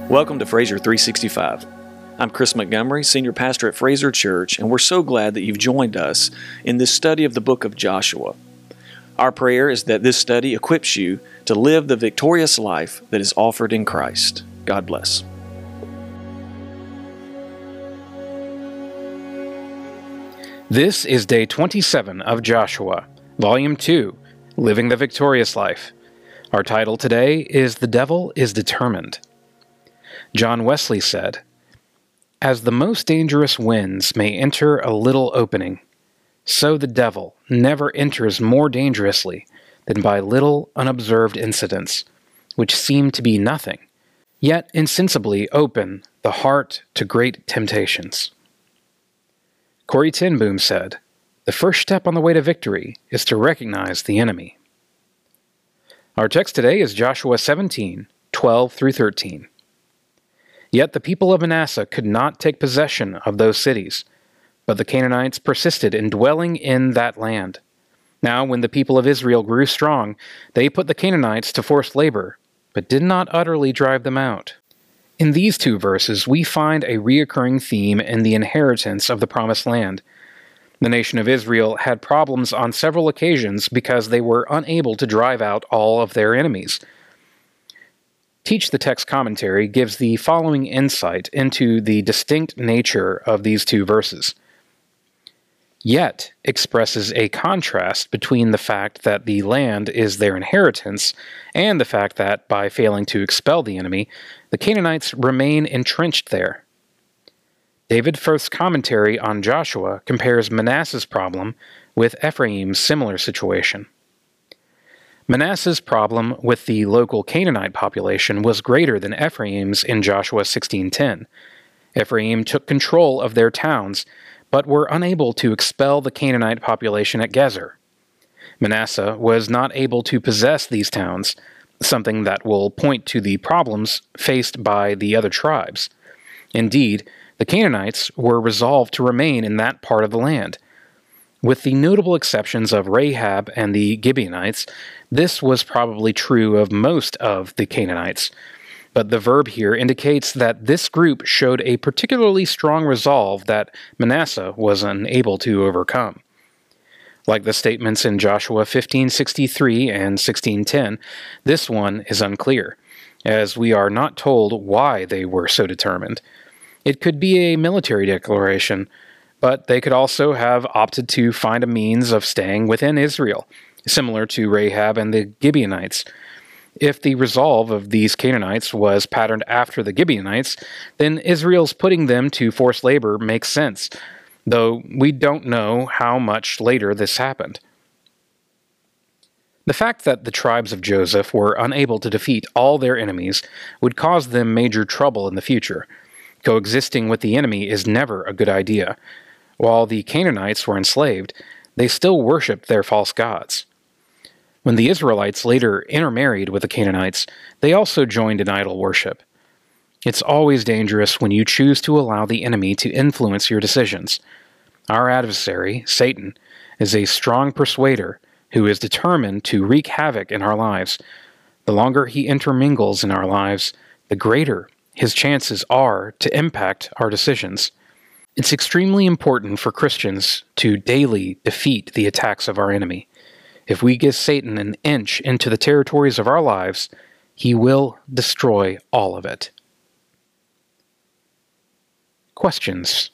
Welcome to Fraser 365. I'm Chris Montgomery, Senior Pastor at Fraser Church, and we're so glad that you've joined us in this study of the book of Joshua. Our prayer is that this study equips you to live the victorious life that is offered in Christ. God bless. This is day 27 of Joshua, Volume 2, Living the Victorious Life. Our title today is The Devil is Determined. John Wesley said, "As the most dangerous winds may enter a little opening, so the devil never enters more dangerously than by little unobserved incidents, which seem to be nothing, yet insensibly open the heart to great temptations." Corrie ten Boom said, "The first step on the way to victory is to recognize the enemy." Our text today is Joshua 17, 12 through 13. Yet the people of Manasseh could not take possession of those cities, but the Canaanites persisted in dwelling in that land. Now when the people of Israel grew strong, they put the Canaanites to forced labor, but did not utterly drive them out. In these two verses, we find a reoccurring theme in the inheritance of the Promised Land. The nation of Israel had problems on several occasions because they were unable to drive out all of their enemies. Teach the Text Commentary gives the following insight into the distinct nature of these two verses. Yet expresses a contrast between the fact that the land is their inheritance and the fact that, by failing to expel the enemy, the Canaanites remain entrenched there. David Firth's commentary on Joshua compares Manasseh's problem with Ephraim's similar situation. Manasseh's problem with the local Canaanite population was greater than Ephraim's in Joshua 16:10. Ephraim took control of their towns, but were unable to expel the Canaanite population at Gezer. Manasseh was not able to possess these towns, something that will point to the problems faced by the other tribes. Indeed, the Canaanites were resolved to remain in that part of the land. With the notable exceptions of Rahab and the Gibeonites, this was probably true of most of the Canaanites, but the verb here indicates that this group showed a particularly strong resolve that Manasseh was unable to overcome. Like the statements in Joshua 15:63 and 16:10, this one is unclear, as we are not told why they were so determined. It could be a military declaration, but they could also have opted to find a means of staying within Israel, similar to Rahab and the Gibeonites. If the resolve of these Canaanites was patterned after the Gibeonites, then Israel's putting them to forced labor makes sense, though we don't know how much later this happened. The fact that the tribes of Joseph were unable to defeat all their enemies would cause them major trouble in the future. Coexisting with the enemy is never a good idea. While the Canaanites were enslaved, they still worshipped their false gods. When the Israelites later intermarried with the Canaanites, they also joined in idol worship. It's always dangerous when you choose to allow the enemy to influence your decisions. Our adversary, Satan, is a strong persuader who is determined to wreak havoc in our lives. The longer he intermingles in our lives, the greater his chances are to impact our decisions. It's extremely important for Christians to daily defeat the attacks of our enemy. If we give Satan an inch into the territories of our lives, he will destroy all of it. Questions.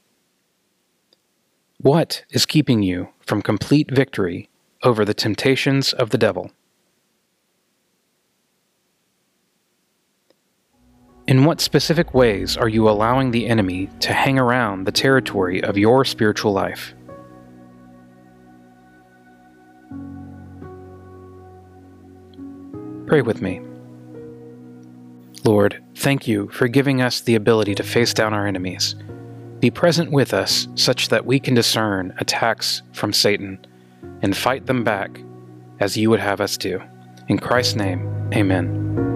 What is keeping you from complete victory over the temptations of the devil? In what specific ways are you allowing the enemy to hang around the territory of your spiritual life? Pray with me. Lord, thank you for giving us the ability to face down our enemies. Be present with us such that we can discern attacks from Satan and fight them back as you would have us do. In Christ's name, amen.